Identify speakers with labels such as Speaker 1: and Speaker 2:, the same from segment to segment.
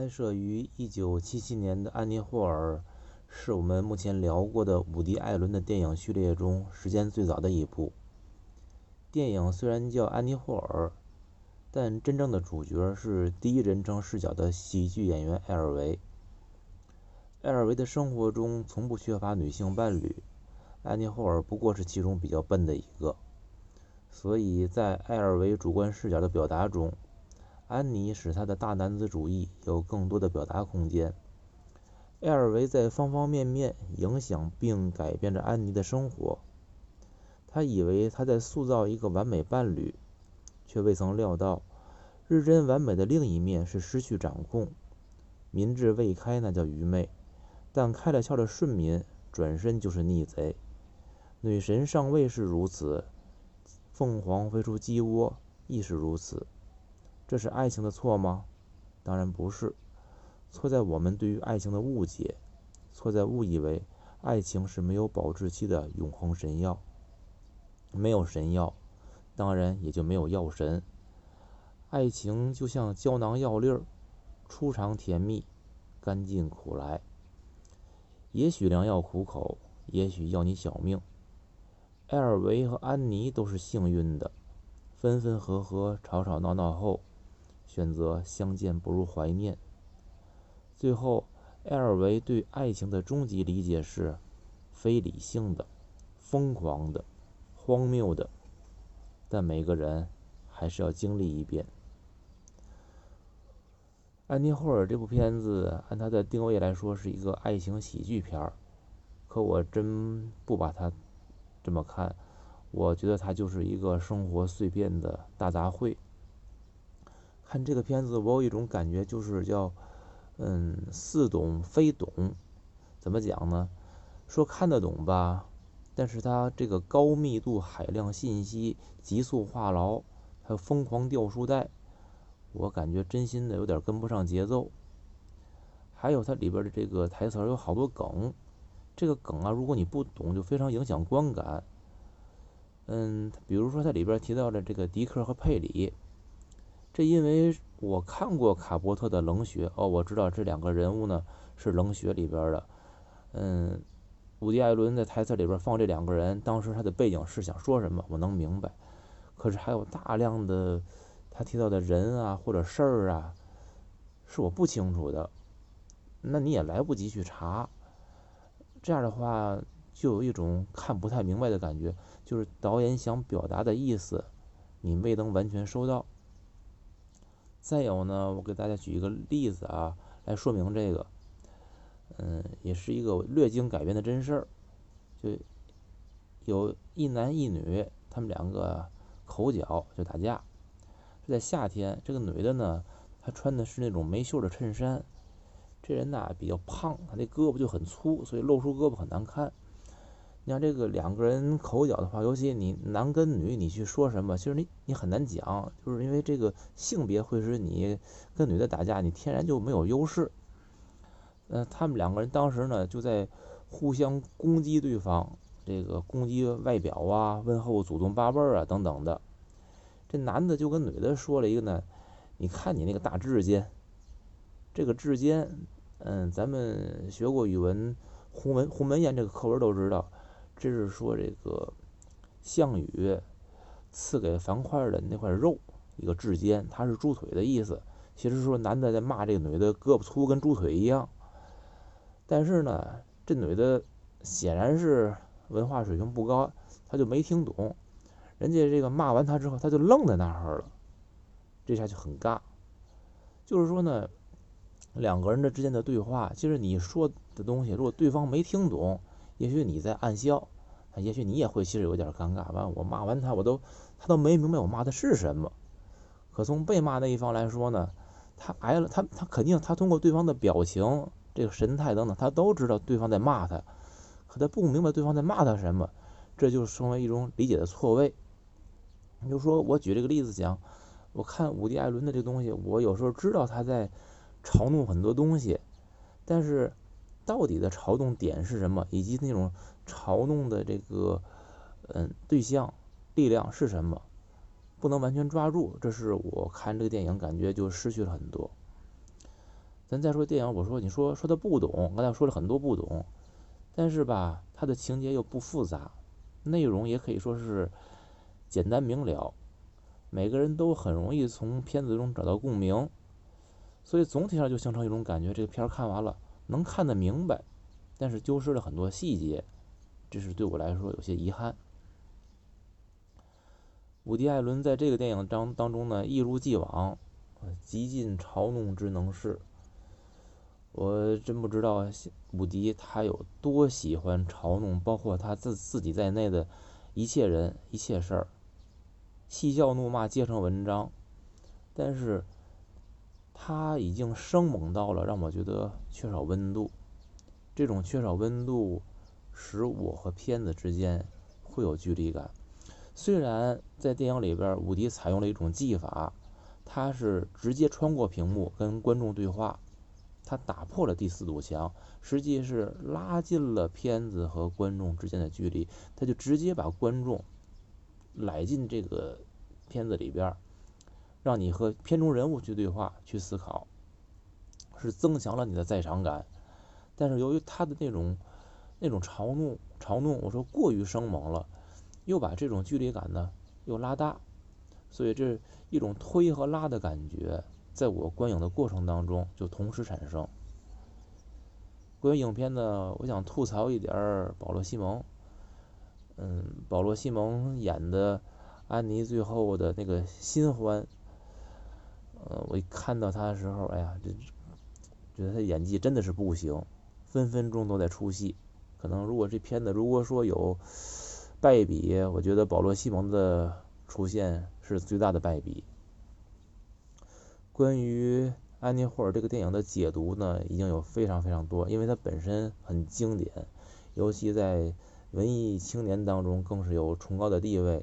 Speaker 1: 拍摄于1977年的《安妮霍尔》是我们目前聊过的伍迪·艾伦的电影序列中时间最早的一部。电影虽然叫《安妮霍尔》，但真正的主角是第一人称视角的喜剧演员艾尔维。艾尔维的生活中从不缺乏女性伴侣，安妮霍尔不过是其中比较笨的一个。所以在艾尔维主观视角的表达中，安妮使他的大男子主义有更多的表达空间。艾尔维在方方面面影响并改变着安妮的生活。他以为他在塑造一个完美伴侣，却未曾料到日臻完美的另一面是失去掌控。民智未开那叫愚昧，但开了窍的顺民转身就是逆贼。女神上位是如此，凤凰飞出鸡窝亦是如此。这是爱情的错吗？当然不是，错在我们对于爱情的误解，错在误以为爱情是没有保质期的永恒神药。没有神药，当然也就没有药神。爱情就像胶囊药粒儿，初尝甜蜜，甘尽苦来。也许良药苦口，也许要你小命。艾尔维和安妮都是幸运的，分分合合，吵吵闹闹后，选择相见不如怀念。最后，艾尔维对爱情的终极理解是非理性的、疯狂的、荒谬的，但每个人还是要经历一遍。安妮霍尔这部片子按它的定位来说是一个爱情喜剧片儿，可我真不把它这么看，我觉得它就是一个生活碎片的大杂烩。看这个片子，我有一种感觉，就是叫似懂非懂。怎么讲呢？说看得懂吧，但是它这个高密度海量信息急速话痨，还有疯狂掉书袋，我感觉真心的有点跟不上节奏。还有它里边的这个台词有好多梗，这个梗啊，如果你不懂，就非常影响观感。比如说它里边提到了这个迪克和佩里，这因为我看过卡波特的冷血我知道这两个人物呢是冷血里边的。伍迪·艾伦在台词里边放这两个人，当时他的背景是想说什么，我能明白。可是还有大量的他提到的人啊或者事儿啊，是我不清楚的，那你也来不及去查。这样的话，就有一种看不太明白的感觉，就是导演想表达的意思，你未能完全收到。再有呢，我给大家举一个例子啊，来说明这个。也是一个略经改编的真事儿。就有一男一女，他们两个口角就打架。是在夏天，这个女的呢，她穿的是那种没袖的衬衫。这人呐比较胖，他那胳膊就很粗，所以露出胳膊很难看。你看这个两个人口角的话，尤其你男跟女，你去说什么，其实你很难讲，就是因为这个性别会使你跟女的打架，你天然就没有优势。他们两个人当时呢就在互相攻击对方，这个攻击外表啊、问候祖宗八辈啊等等的。这男的就跟女的说了一个呢，你看你那个大指尖，这个指尖，咱们学过语文，鸿门宴这个课文都知道，这是说这个项羽赐给樊哙的那块肉，一个指尖，它是猪腿的意思。其实说男的在骂这个女的胳膊粗跟猪腿一样。但是呢，这女的显然是文化水平不高，她就没听懂。人家这个骂完她之后，她就愣在那儿了，这下就很尬。就是说呢，两个人的之间的对话，其实你说的东西，如果对方没听懂，也许你在暗笑，也许你也会其实有点尴尬。完，我骂完他，他都没明白我骂的是什么。可从被骂那一方来说呢，他肯定他通过对方的表情、这个神态等等，他都知道对方在骂他，可他不明白对方在骂他什么，这就成为一种理解的错位。你就说我举这个例子讲，我看伍迪·艾伦的这个东西，我有时候知道他在嘲弄很多东西，但是到底的嘲弄点是什么，以及那种嘲弄的这个对象、力量是什么，不能完全抓住，这是我看这个电影感觉就失去了很多。 咱再说电影，你说他不懂，刚才说了很多不懂，但是吧，他的情节又不复杂，内容也可以说是简单明了，每个人都很容易从片子中找到共鸣，所以总体上就形成一种感觉，这个片儿看完了能看得明白，但是丢失了很多细节，这是对我来说有些遗憾。伍迪·艾伦在这个电影当中呢，一如既往，极尽嘲弄之能事。我真不知道伍迪他有多喜欢嘲弄，包括他自己在内的一切人一切事儿，嬉笑怒骂皆成文章。但是他已经生猛到了让我觉得缺少温度，这种缺少温度使我和片子之间会有距离感。虽然在电影里边，伍迪采用了一种技法，他是直接穿过屏幕跟观众对话，他打破了第四堵墙，实际是拉近了片子和观众之间的距离，他就直接把观众揽进这个片子里边，让你和片中人物去对话去思考，是增强了你的在场感。但是由于他的那种嘲弄，我说过于生猛了，又把这种距离感呢又拉大，所以这一种推和拉的感觉，在我观影的过程当中就同时产生。关于影片呢，我想吐槽一点保罗·西蒙。保罗·西蒙演的安妮最后的那个新欢，我一看到他的时候，哎呀，觉得他演技真的是不行，分分钟都在出戏。可能如果这片子如果说有败笔，我觉得保罗·西蒙的出现是最大的败笔。关于安妮霍尔这个电影的解读呢，已经有非常非常多，因为它本身很经典，尤其在文艺青年当中更是有崇高的地位。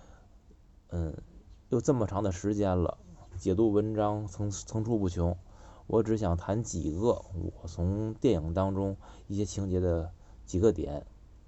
Speaker 1: 又这么长的时间了，解读文章层出不穷，我只想谈几个我从电影当中一些情节的几个点。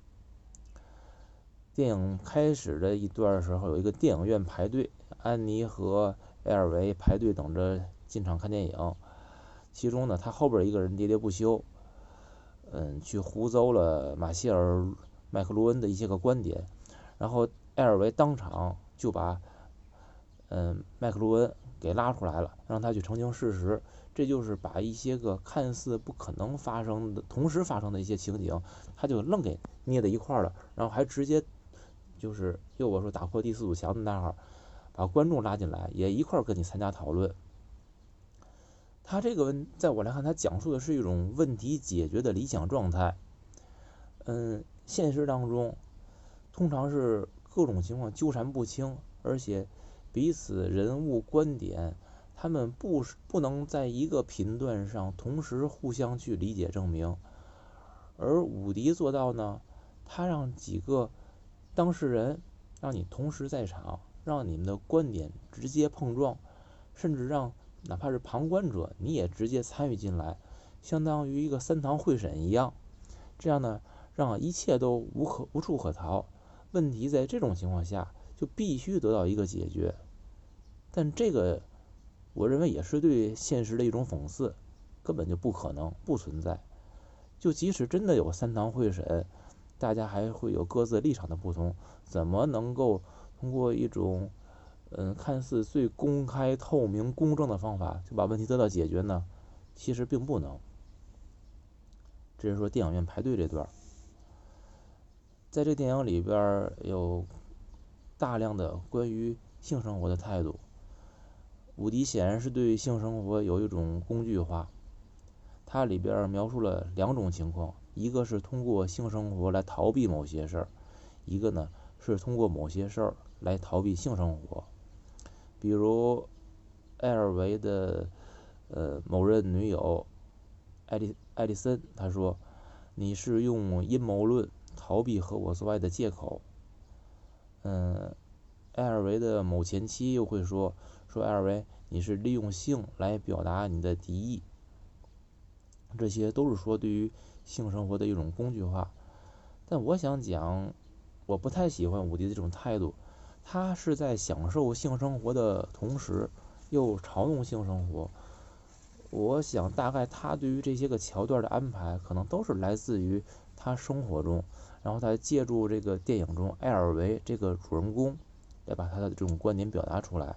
Speaker 1: 电影开始的一段的时候，有一个电影院排队，安妮和埃尔维排队等着进场看电影。其中呢，他后边一个人喋喋不休，去胡诌了马歇尔·麦克卢恩的一些个观点，然后埃尔维当场就把麦克卢恩给拉出来了，让他去澄清事实。这就是把一些个看似不可能发生的同时发生的一些情景，他就愣给捏在一块了，然后还直接就是又我说打破第四堵墙的那儿，把观众拉进来，也一块跟你参加讨论。他这个在我来看，他讲述的是一种问题解决的理想状态。现实当中通常是各种情况纠缠不清，而且彼此人物观点，他们不能在一个频段上同时互相去理解证明。而伍迪做到呢，他让几个当事人让你同时在场，让你们的观点直接碰撞，甚至让哪怕是旁观者你也直接参与进来，相当于一个三堂会审一样。这样呢，让一切都无处可逃，问题在这种情况下就必须得到一个解决。但这个我认为也是对现实的一种讽刺，根本就不可能，不存在。就即使真的有三堂会审，大家还会有各自立场的不同，怎么能够通过一种看似最公开、透明、公正的方法就把问题得到解决呢？其实并不能。这是说电影院排队这段，在这电影里边有大量的关于性生活的态度。伍迪显然是对性生活有一种工具化，它里边描述了两种情况，一个是通过性生活来逃避某些事儿，一个呢是通过某些事儿来逃避性生活。比如埃尔维的某任女友艾丽森，她说：“你是用阴谋论逃避和我做爱的借口。”埃尔维的某前妻又会说埃尔维，你是利用性来表达你的敌意。这些都是说对于性生活的一种工具化。但我想讲，我不太喜欢伍迪的这种态度，他是在享受性生活的同时又嘲弄性生活。 我想大概他对于这些个桥段的安排，可能都是来自于他生活中，然后他借助这个电影中艾尔维这个主人公，来把他的这种观点表达出来。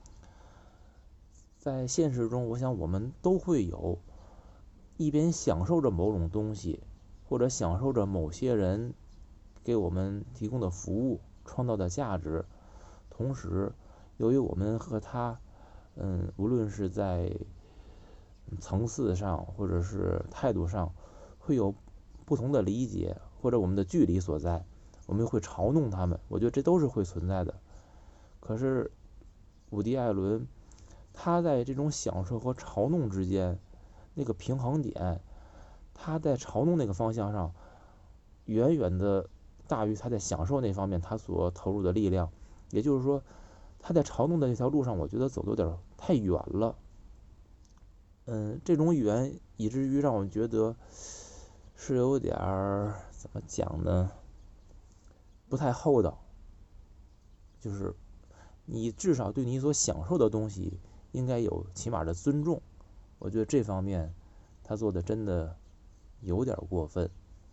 Speaker 1: 在现实中，我想我们都会有一边享受着某种东西，或者享受着某些人给我们提供的服务、创造的价值，同时，由于我们和他，无论是在层次上或者是态度上，会有不同的理解，或者我们的距离所在，我们会嘲弄他们，我觉得这都是会存在的。可是，伍迪·艾伦他在这种享受和嘲弄之间那个平衡点，他在嘲弄那个方向上，远远的大于他在享受那方面他所投入的力量。也就是说，他在嘲弄的这条路上，我觉得走的有点太远了。这种远以至于让我觉得是有点怎么讲呢？不太厚道。就是你至少对你所享受的东西应该有起码的尊重。我觉得这方面他做的真的有点过分。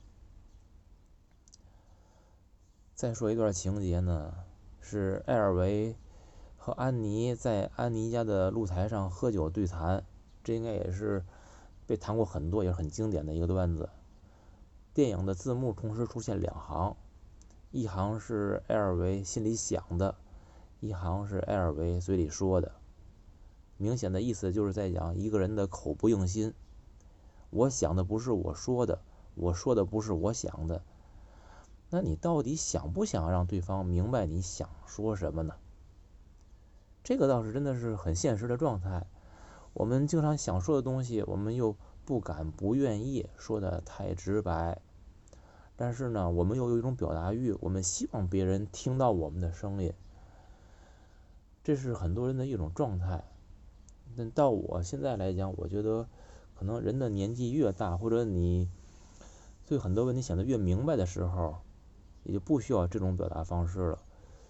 Speaker 1: 再说一段情节呢，是艾尔维和安妮在安妮家的露台上喝酒对谈，这应该也是被谈过很多，也是很经典的一个段子。电影的字幕同时出现两行，一行是艾尔维心里想的，一行是艾尔维嘴里说的。明显的意思就是在讲一个人的口不应心。我想的不是我说的，我说的不是我想的。那你到底想不想让对方明白你想说什么呢？这个倒是真的是很现实的状态。我们经常想说的东西，我们又不敢、不愿意说的太直白，但是呢，我们又有一种表达欲，我们希望别人听到我们的声音，这是很多人的一种状态。但到我现在来讲，我觉得可能人的年纪越大，或者你对很多问题想得越明白的时候，也就不需要这种表达方式了。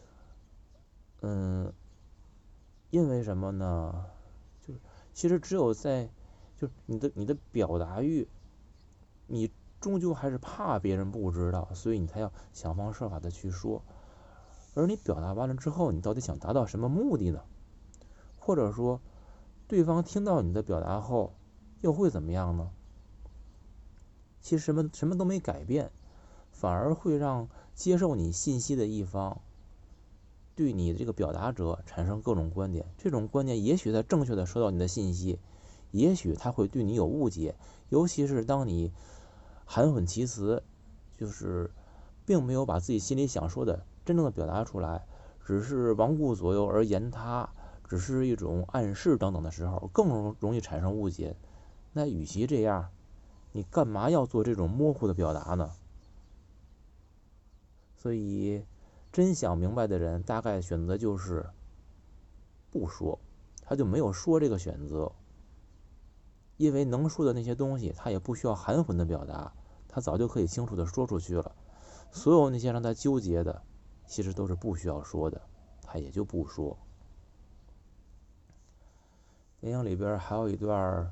Speaker 1: 因为什么呢？就是其实只有在，就是你的表达欲，你终究还是怕别人不知道，所以你才要想方设法的去说。而你表达完了之后，你到底想达到什么目的呢？或者说，对方听到你的表达后，又会怎么样呢？其实什么都没改变，反而会让接受你信息的一方对你这个表达者产生各种观点。这种观点也许他正确的收到你的信息，也许他会对你有误解，尤其是当你含混其辞，就是并没有把自己心里想说的真正的表达出来，只是罔顾左右而言他，只是一种暗示等等的时候，更容易产生误解。那与其这样，你干嘛要做这种模糊的表达呢？所以，真想明白的人，大概选择就是不说，他就没有说这个选择，因为能说的那些东西，他也不需要含混的表达，他早就可以清楚的说出去了。所有那些让他纠结的，其实都是不需要说的，他也就不说。电影里边还有一段，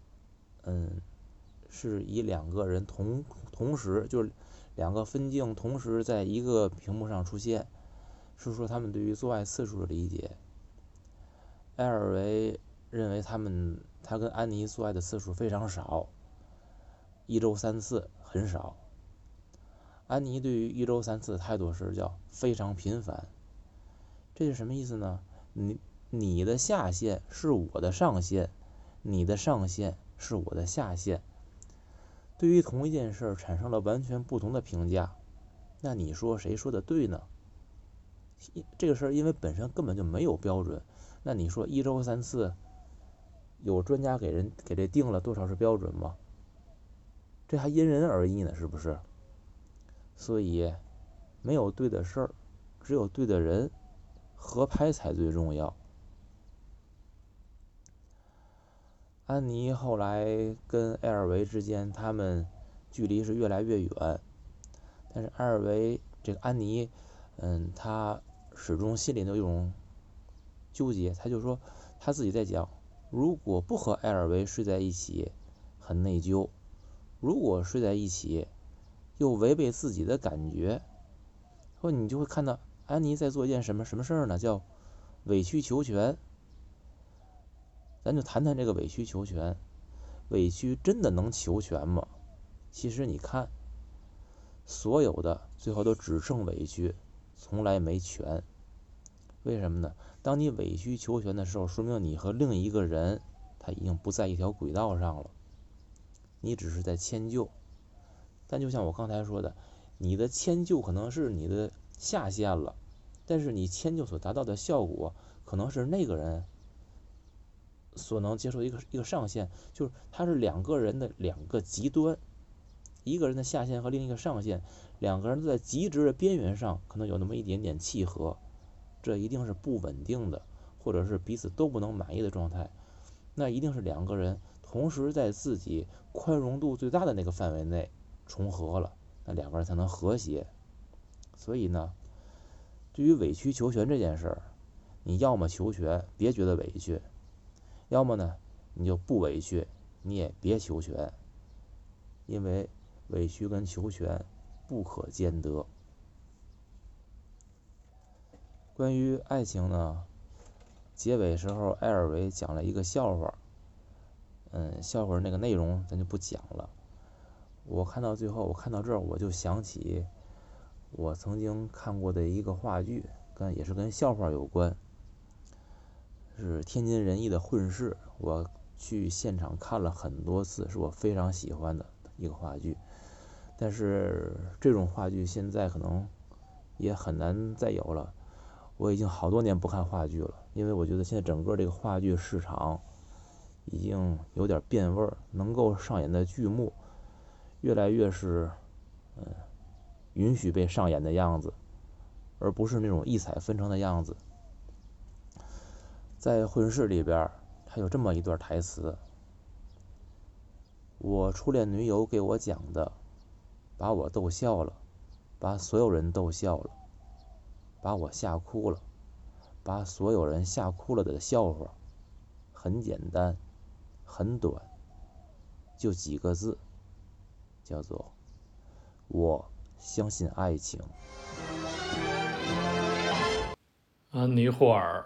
Speaker 1: 是以两个人同时，就是两个分镜同时在一个屏幕上出现，是说他们对于做爱次数的理解。埃尔维认为他跟安妮做爱的次数非常少，一周3次很少。安妮对于一周3次的态度是叫非常频繁。这是什么意思呢？你的下限是我的上限，你的上限是我的下限。对于同一件事产生了完全不同的评价，那你说谁说的对呢？这个事儿因为本身根本就没有标准，那你说一周3次，有专家给这定了多少是标准吗？这还因人而异呢，是不是？所以没有对的事儿，只有对的人，合拍才最重要。安妮后来跟埃尔维之间，他们距离是越来越远，但是安妮，她始终心里都有一种纠结，她就说她自己在讲， 如果不和艾尔维睡在一起，很内疚；如果睡在一起，又违背自己的感觉，或你就会看到安妮在做一件什么事儿呢？叫委曲求全。咱就谈谈这个委曲求全，委屈真的能求全吗？其实你看，所有的最后都只剩委屈，从来没全。为什么呢？当你委曲求全的时候，说明你和另一个人他已经不在一条轨道上了，你只是在迁就。但就像我刚才说的，你的迁就可能是你的下限了，但是你迁就所达到的效果，可能是那个人所能接受的一个上限，就是它是两个人的两个极端，一个人的下限和另一个上限，两个人都在极值的边缘上，可能有那么一点点契合，这一定是不稳定的，或者是彼此都不能满意的状态。那一定是两个人同时在自己宽容度最大的那个范围内重合了，那两个人才能和谐。所以呢，对于委曲求全这件事儿，你要么求全，别觉得委屈；要么呢，你就不委屈，你也别求全，因为委屈跟求全不可兼得。关于爱情呢，结尾时候艾尔维讲了一个笑话，笑话那个内容咱就不讲了。我看到最后，我看到这儿我就想起我曾经看过的一个话剧，也是跟笑话有关，是天津人艺的《混世》，我去现场看了很多次，是我非常喜欢的一个话剧。但是这种话剧现在可能也很难再有了。我已经好多年不看话剧了，因为我觉得现在整个这个话剧市场已经有点变味儿，能够上演的剧目越来越是允许被上演的样子，而不是那种异彩纷呈的样子。在《混世》里边，他有这么一段台词：我初恋女友给我讲的，把我逗笑了，把所有人逗笑了，把我吓哭了，把所有人吓哭了的笑话，很简单，很短，就几个字，叫做我相信爱情。
Speaker 2: 安妮霍尔，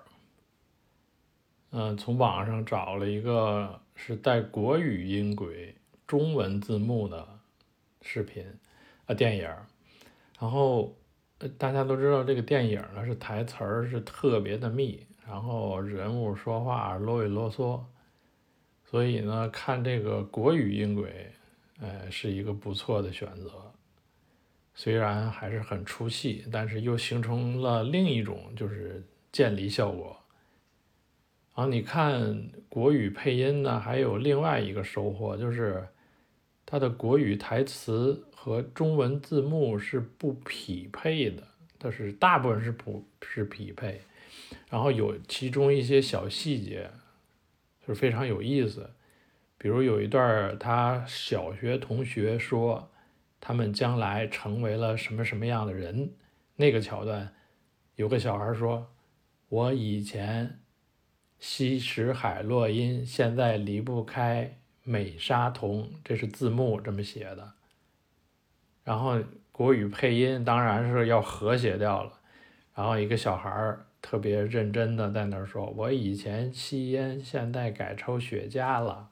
Speaker 2: 从网上找了一个是带国语音轨、中文字幕的视频，电影。然后大家都知道这个电影呢是台词儿是特别的密，然后人物说话啰里啰嗦，所以呢看这个国语音轨，是一个不错的选择。虽然还是很出戏，但是又形成了另一种就是渐离效果。然后你看国语配音呢，还有另外一个收获，就是它的国语台词和中文字幕是不匹配的，但是大部分是匹配，然后有其中一些小细节是非常有意思。比如有一段他小学同学说他们将来成为了什么什么样的人，那个桥段有个小孩说，我以前吸食海洛因，现在离不开美沙酮，这是字幕这么写的。然后国语配音当然是要和谐掉了，然后一个小孩特别认真的在那儿说，我以前吸烟，现在改抽雪茄了。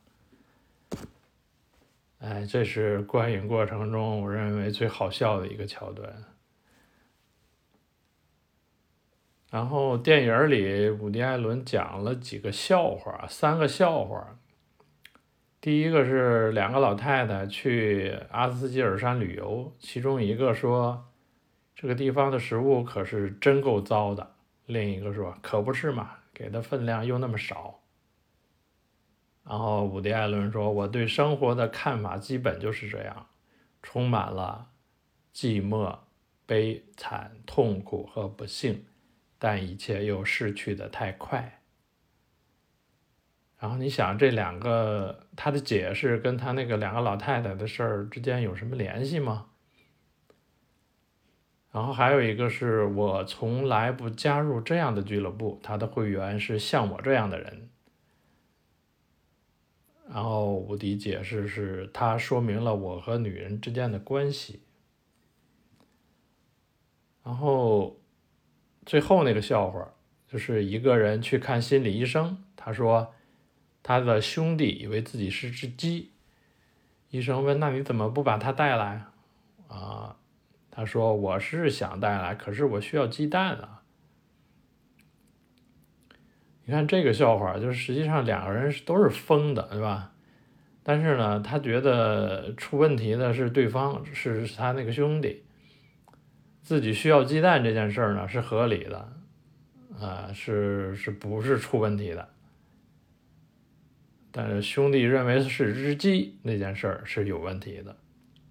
Speaker 2: 这是观影过程中我认为最好笑的一个桥段。然后电影里伍迪·艾伦讲了几个笑话，3个笑话。第一个是2个老太太去阿斯基尔山旅游，其中一个说这个地方的食物可是真够糟的，另一个说可不是嘛，给的分量又那么少。然后伍迪·艾伦说，我对生活的看法基本就是这样，充满了寂寞、悲惨、痛苦和不幸，但一切又逝去的太快。然后你想这2个他的解释跟他那个2个老太太的事儿之间有什么联系吗？然后还有一个是我从来不加入这样的俱乐部，他的会员是像我这样的人。 然后伍迪解释是它说明了我和女人之间的关系。然后最后那个笑话就是一个人去看心理医生，他说他的兄弟以为自己是只鸡，医生问那你怎么不把它带来啊？他说我是想带来，可是我需要鸡蛋啊。你看这个笑话，就是实际上两个人都是疯的，对吧？但是呢，他觉得出问题的是对方，是他那个兄弟，自己需要鸡蛋这件事儿呢是合理的，是不是出问题的？但是兄弟认为是只鸡那件事儿是有问题的。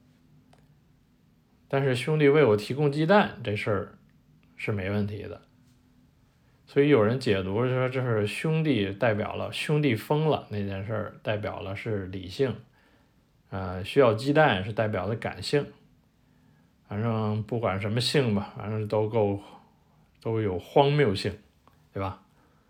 Speaker 2: 但是兄弟为我提供鸡蛋这事儿是没问题的。所以有人解读说这是兄弟代表了兄弟疯了那件事儿，代表了是理性，需要鸡蛋是代表的感性。反正不管什么性吧，反正都有荒谬性，对吧？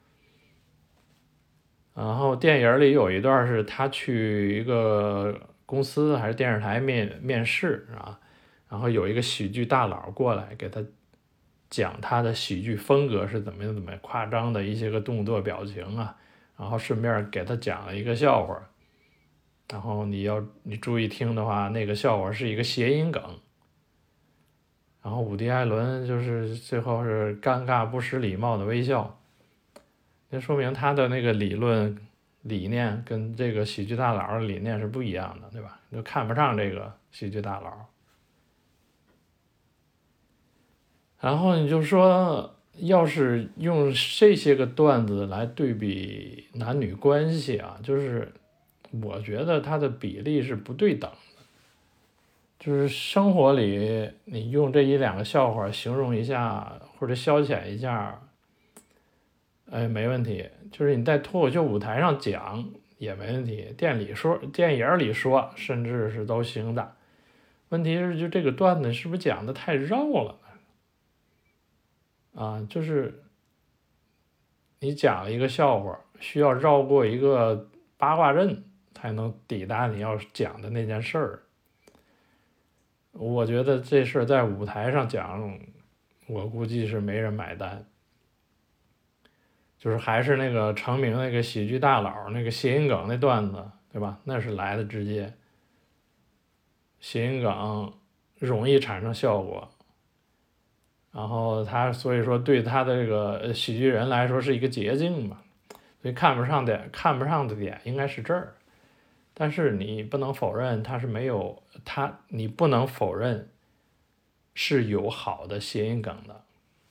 Speaker 2: 然后电影里有一段是他去一个公司还是电视台面试啊，然后有一个喜剧大佬过来给他讲他的喜剧风格是怎么夸张的一些个动作表情啊，然后顺便给他讲了一个笑话，然后你注意听的话，那个笑话是一个谐音梗。然后伍迪·艾伦就是最后是尴尬不失礼貌的微笑，那说明他的那个理念跟这个喜剧大佬的理念是不一样的，对吧？就看不上这个喜剧大佬。然后你就说，要是用这些个段子来对比男女关系啊，就是我觉得它的比例是不对等的。就是生活里你用这一两个笑话形容一下或者消遣一下，没问题。就是你在脱口秀舞台上讲也没问题，电影里说甚至是都行的。问题是就这个段子是不是讲的太绕了呢？就是你讲一个笑话需要绕过一个八卦阵才能抵达你要讲的那件事儿。我觉得这事儿在舞台上讲，我估计是没人买单。就是还是那个成名那个喜剧大佬那个谐音梗那段子，对吧？那是来的直接。谐音梗容易产生效果，然后所以说对他的这个喜剧人来说是一个捷径嘛。所以看不上的点应该是这儿。但是你不能否认它是没有你不能否认是有好的谐音梗的。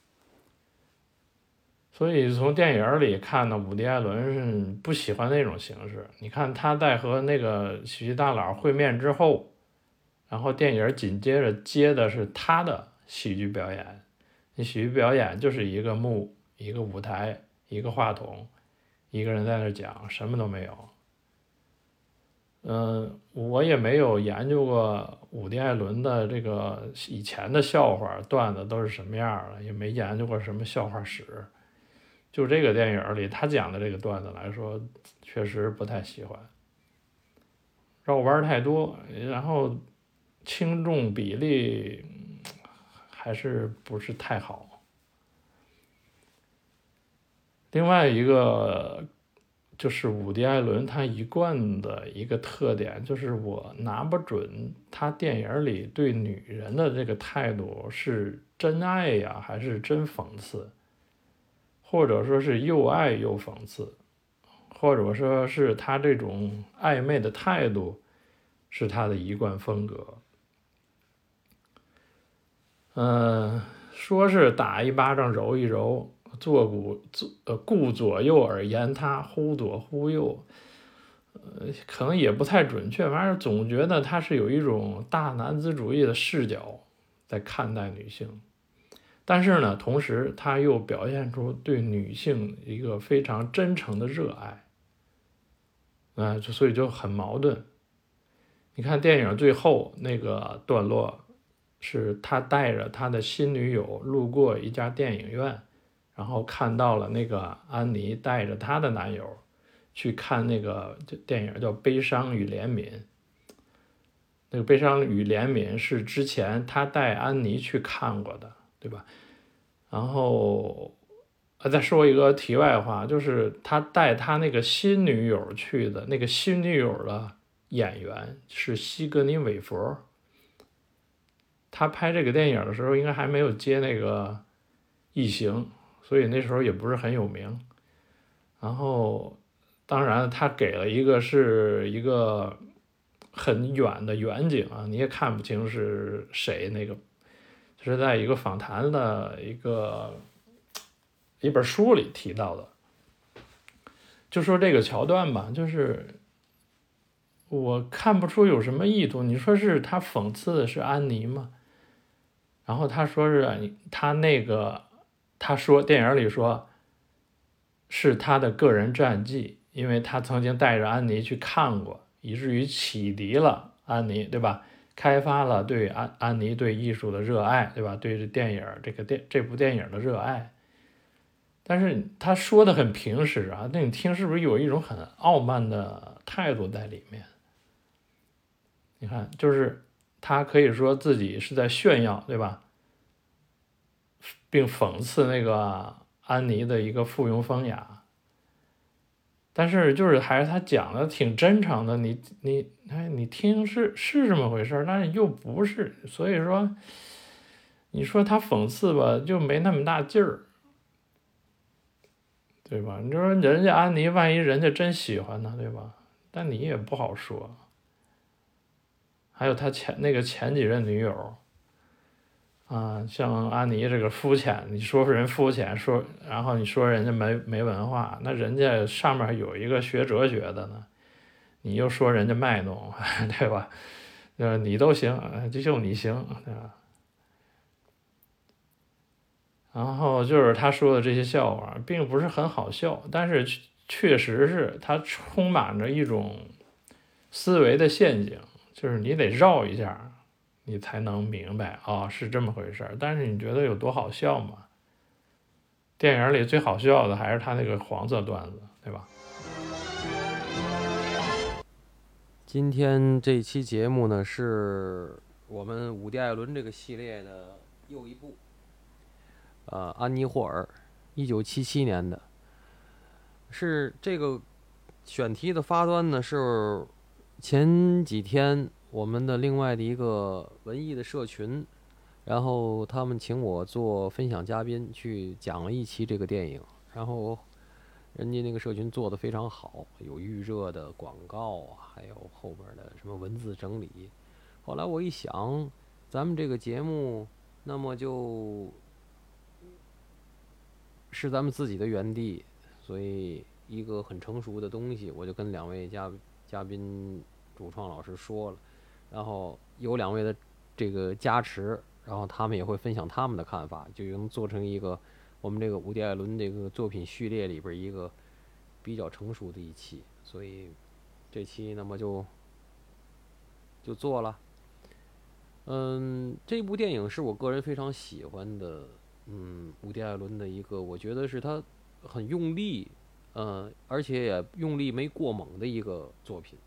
Speaker 2: 所以从电影里看呢，伍迪·艾伦是不喜欢那种形式。你看他在和那个喜剧大佬会面之后，然后电影紧接着接的是他的喜剧表演。你喜剧表演就是一个舞台，一个话筒，一个人在那讲，什么都没有。我也没有研究过伍迪·艾伦的这个以前的笑话段子都是什么样的，也没研究过什么笑话史。就这个电影里他讲的这个段子来说，确实不太喜欢，绕弯太多，然后轻重比例还是不是太好。另外一个就是伍迪·艾伦他一贯的一个特点，就是我拿不准他电影里对女人的这个态度是真爱呀，还是真讽刺，或者说是又爱又讽刺，或者说是他这种暧昧的态度是他的一贯风格。说是打一巴掌揉一揉，顾左右而言他，忽左忽右，可能也不太准确，反正总觉得他是有一种大男子主义的视角在看待女性。但是呢，同时他又表现出对女性一个非常真诚的热爱，所以就很矛盾。你看电影最后那个段落，是他带着他的新女友路过一家电影院，然后看到了那个安妮带着她的男友去看那个电影叫《悲伤与怜悯》。那个《悲伤与怜悯》是之前他带安妮去看过的，对吧？然后再说一个题外话，就是他带他那个新女友去的，那个新女友的演员是西格尼·韦佛。他拍这个电影的时候应该还没有接那个异形，所以那时候也不是很有名。然后当然他给了一个很远的远景啊，你也看不清是谁，那个是在一个访谈的一本书里提到的。就说这个桥段吧，就是我看不出有什么意图。你说是他讽刺的是安妮吗？然后他说是他说电影里说是他的个人传记，因为他曾经带着安妮去看过，以至于启迪了安妮，对吧？开发了对安妮对艺术的热爱，对吧？对电影这部电影的热爱。但是他说的很平实啊，那你听是不是有一种很傲慢的态度在里面？你看，就是他可以说自己是在炫耀，对吧？并讽刺那个安妮的一个附庸风雅，但是就是还是他讲的挺真诚的，你听是这么回事，但是又不是，所以说你说他讽刺吧，就没那么大劲儿。对吧？你说人家安妮，万一人家真喜欢呢，对吧？但你也不好说。还有他那个前几任女友啊，像安妮这个肤浅，你说人肤浅，然后你说人家没文化，那人家上面有一个学哲学的呢，你又说人家卖弄，对吧？你都行，就你行，对吧？然后就是他说的这些笑话，并不是很好笑，但是确实是它充满着一种思维的陷阱，就是你得绕一下，你才能明白啊，是这么回事。但是你觉得有多好笑吗？电影里最好笑的还是他那个黄色段子，对吧？
Speaker 3: 今天这期节目呢，是我们伍迪·艾伦这个系列的又一部。安妮·霍尔，1977年的，是这个选题的发端呢，是前几天我们的另外的一个文艺的社群，然后他们请我做分享嘉宾，去讲了一期这个电影，然后人家那个社群做得非常好，有预热的广告啊，还有后边的什么文字整理。后来我一想，咱们这个节目，那么就是咱们自己的园地，所以一个很成熟的东西，我就跟两位嘉宾主创老师说了，然后有两位的这个加持，然后他们也会分享他们的看法，就能做成一个我们这个伍迪·艾伦这个作品序列里边一个比较成熟的一期，所以这期那么就做了。这部电影是我个人非常喜欢的，伍迪·艾伦的一个，我觉得是他很用力，而且也用力没过猛的一个作品。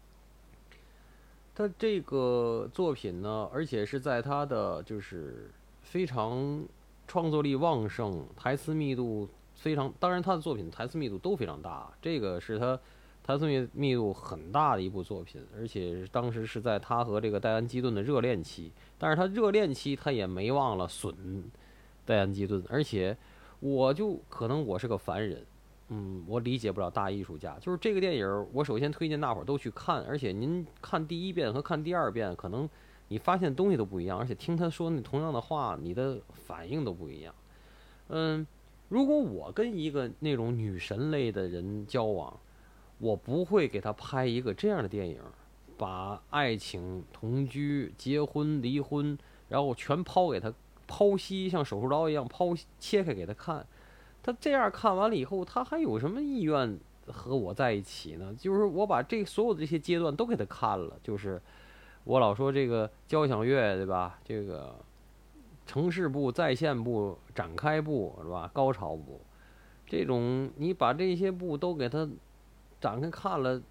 Speaker 3: 他这个作品呢，而且是在他的就是非常创作力旺盛，台词密度非常，当然他的作品台词密度都非常大，这个是他台词密度很大的一部作品，而且当时是在他和这个戴安·基顿的热恋期，但是他热恋期他也没忘了损戴安·基顿，而且我是个凡人，我理解不了大艺术家。就是这个电影，我首先推荐大伙儿都去看，而且您看第一遍和看第二遍，可能你发现东西都不一样，而且听他说那同样的话，你的反应都不一样。如果我跟一个那种女神类的人交往，我不会给他拍一个这样的电影，把爱情、同居、结婚、离婚，然后全剖析，像手术刀一样切开给他看。他这样看完了以后，他还有什么意愿和我在一起呢？就是我把所有的这些阶段都给他看了，就是我老说这个交响乐，对吧？这个城市部、在线部、展开部，是吧？高潮部，这种你把这些部都给他展开看了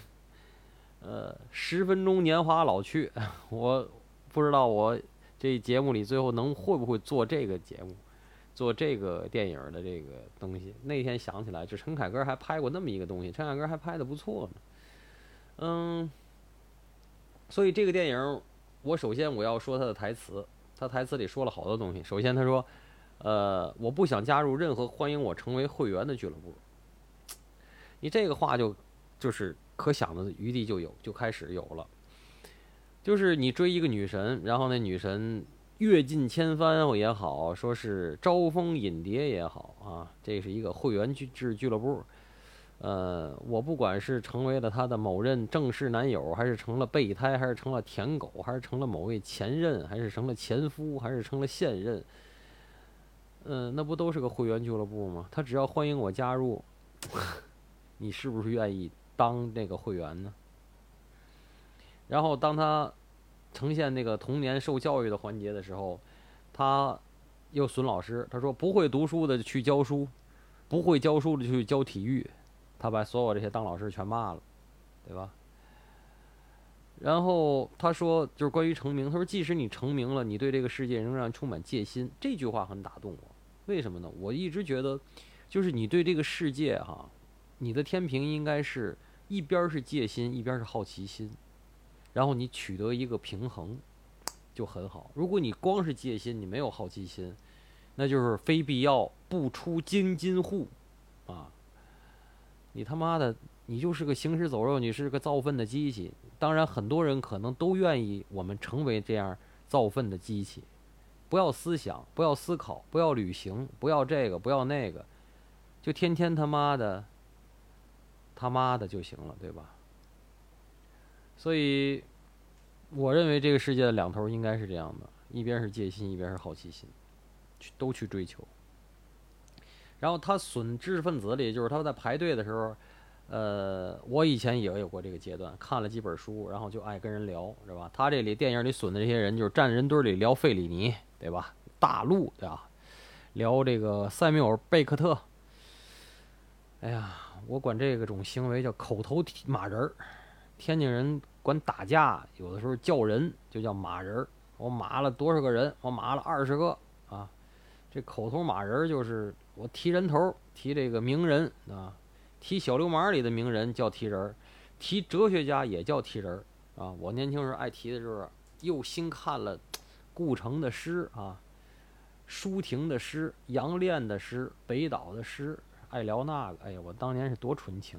Speaker 3: 10分钟年华老去，我不知道我这节目里最后会不会做这个节目，做这个电影的这个东西。那天想起来，这陈凯歌还拍过那么一个东西，陈凯歌还拍的不错呢。所以这个电影，首先我要说他的台词，他台词里说了好多东西。首先他说，我不想加入任何欢迎我成为会员的俱乐部。你这个话就是可想的余地就开始有了。就是你追一个女神，然后那女神阅尽千帆也好，说是招蜂引蝶也好啊，这是一个会员制俱乐部。我不管是成为了他的某任正式男友，还是成了备胎，还是成了舔狗，还是成了某位前任，还是成了前夫，还是成了现任，那不都是个会员俱乐部吗？他只要欢迎我加入，你是不是愿意当那个会员呢？然后当他呈现那个童年受教育的环节的时候，他又损老师，他说不会读书的去教书，不会教书的去教体育，他把所有这些当老师全骂了，对吧？然后他说就是关于成名，他说即使你成名了，你对这个世界仍然充满戒心。这句话很打动我，为什么呢？我一直觉得就是你对这个世界你的天平应该是一边是戒心，一边是好奇心，然后你取得一个平衡就很好。如果你光是戒心，你没有好奇心，那就是非必要不出京户啊！你他妈的，你就是个行尸走肉，你是个造粪的机器。当然，很多人可能都愿意我们成为这样造粪的机器，不要思想，不要思考，不要旅行，不要这个，不要那个，就天天他妈的就行了，对吧？所以，我认为这个世界的两头应该是这样的：一边是戒心，一边是好奇心，都去追求。然后他损知识分子里，就是他在排队的时候，我以前也有过这个阶段，看了几本书，然后就爱跟人聊，是吧？他这里电影里损的这些人，就是站人堆里聊费里尼，对吧？大陆，对吧？聊这个塞缪尔·贝克特。哎呀，我管这个种行为叫口头骂人儿。天津人管打架，有的时候叫人就叫骂人儿。我骂了多少个人？我骂了20个啊！这口头骂人就是我提人头，提这个名人啊，提小流氓里的名人叫提人，提哲学家也叫提人啊。我年轻时候爱提的就是又新看了顾城的诗啊，舒婷的诗，杨炼的诗，北岛的诗，爱聊那个。哎呀，我当年是多纯情。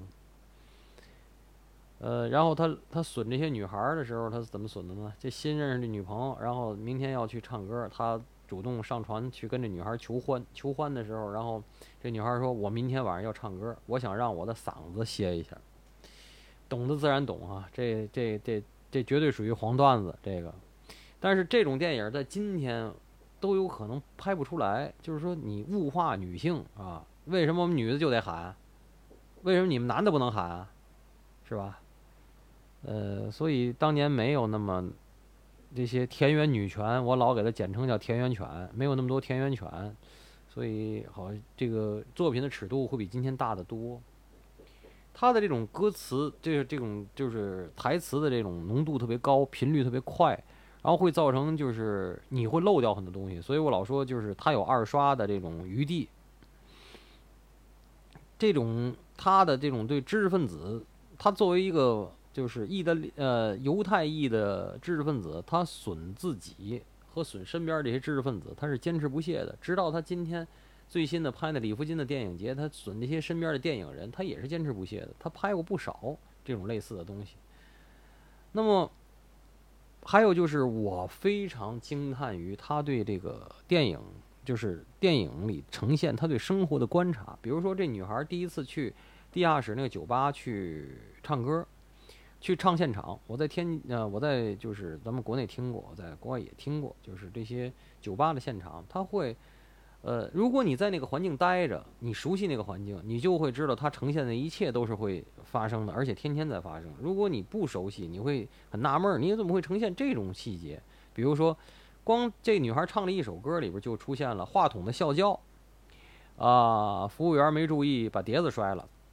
Speaker 3: 然后他损这些女孩的时候，他是怎么损的呢？这新认识的女朋友，然后明天要去唱歌，他主动上船去跟这女孩求欢。求欢的时候，然后这女孩说：“我明天晚上要唱歌，我想让我的嗓子歇一下。”懂的自然懂啊，这绝对属于黄段子这个。但是这种电影在今天都有可能拍不出来，就是说你物化女性啊，为什么我们女的就得喊？为什么你们男的不能喊啊？是吧？所以当年没有那么这些田园女权，我老给它简称叫田园犬，没有那么多田园犬，所以这个作品的尺度会比今天大得多。他的这种歌词，这种就是台词的这种浓度特别高，频率特别快，然后会造成就是你会漏掉很多东西，所以我老说就是他有二刷的这种余地。他的这种对知识分子，他作为一个就是犹太裔的知识分子，他损自己和损身边这些知识分子，他是坚持不懈的。直到他今天最新的拍的李福金的电影节，他损这些身边的电影人，他也是坚持不懈的。他拍过不少这种类似的东西。那么还有就是我非常惊叹于他对这个电影，就是电影里呈现他对生活的观察。比如说这女孩第一次去地下室那个酒吧去唱歌，去唱现场。我在就是咱们国内听过，在国外也听过，就是这些酒吧的现场，他会如果你在那个环境待着，你熟悉那个环境，你就会知道它呈现的一切都是会发生的，而且天天在发生。如果你不熟悉，你会很纳闷，你怎么会呈现这种细节？比如说，光这女孩唱了一首歌里边就出现了话筒的啸叫，服务员没注意把碟子摔了，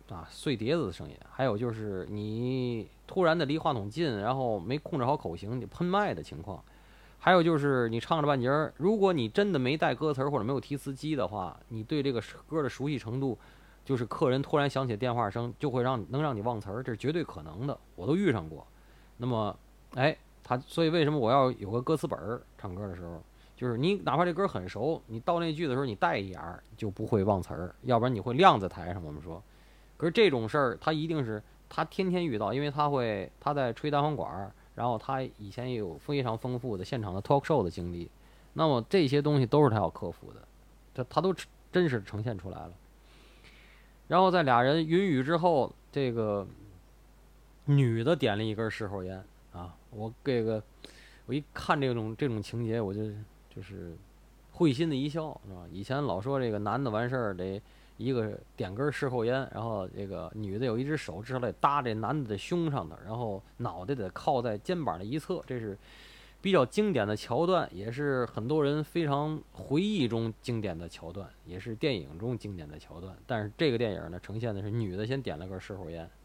Speaker 3: 碎碟子的声音，还有就是你突然的离话筒近，然后没控制好口型，你喷麦的情况。还有就是你唱着半截儿，如果你真的没带歌词或者没有提词机的话，你对这个歌的熟悉程度，就是客人突然响起电话声，就会能让你忘词儿，这是绝对可能的，我都遇上过。那么，所以为什么我要有个歌词本儿？唱歌的时候，就是你哪怕这歌很熟，你到那句的时候你带一眼儿就不会忘词儿，要不然你会晾在台上。我们说，可是这种事儿他一定是他天天遇到，因为他在吹单簧管。然后他以前也有非常丰富的现场的 talk show 的经历，那么这些东西都是他要克服的，他都真实呈现出来了。然后在俩人云雨之后，这个女的点了一根事后烟我一看这种情节，我就是会心的一笑，是吧？以前老说这个男的完事儿得一个点根事后烟，然后这个女的有一只手至少得搭这男的的胸上的，然后脑袋得靠在肩膀的一侧，这是比较经典的桥段，也是很多人非常回忆中经典的桥段，也是电影中经典的桥段。但是这个电影呢，呈现的是女的先点了根事后烟，